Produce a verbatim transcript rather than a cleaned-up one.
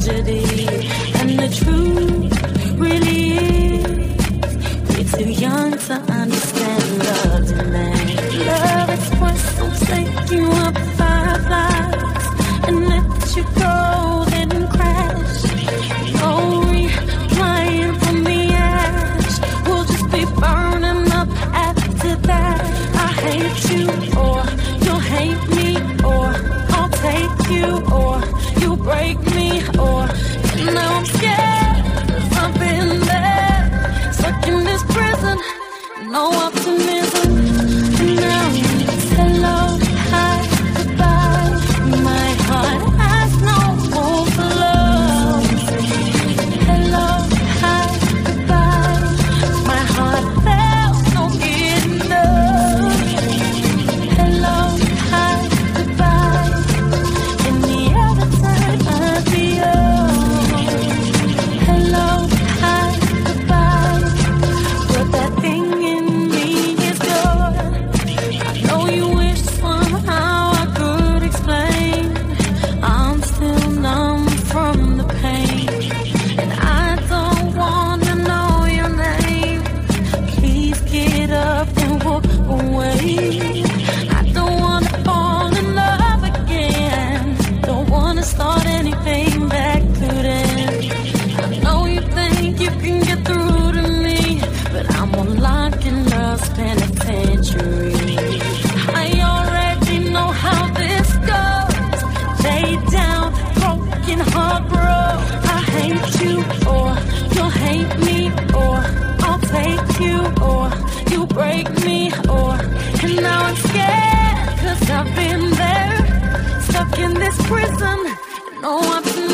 tragedy. And the truth really is, we're too young to understand love demand. Love express will take you up five blocks and let you go, then crash. No replying from the ash, we'll just be burning up after that. I hate you, or you'll hate me, or I'll take you, or you break me, or now I'm scared, 'cause I've been there, stuck in this prison, no optimism. And now it's hello, hi, goodbye. My heart has no room for love. Hello, hi, goodbye. My heart felt no enough. Hello, hi, goodbye. And the other time I'd be yours. Hello, hi, goodbye. But that thing in me is good. I know you wish somehow I could explain. I'm still numb from the pain, and I don't wanna know your name. Please get up and walk away. I don't wanna fall in love again. Don't wanna start anything back to then. I know you think you can get through to me, but I'm on lock in love's penitentiary. I already know how this goes. Lay down, broken heart, bro. I hate you, or you'll hate me, or I'll take you, or you break me, or and now I'm scared, 'cause I've been there, stuck in this prison, no option.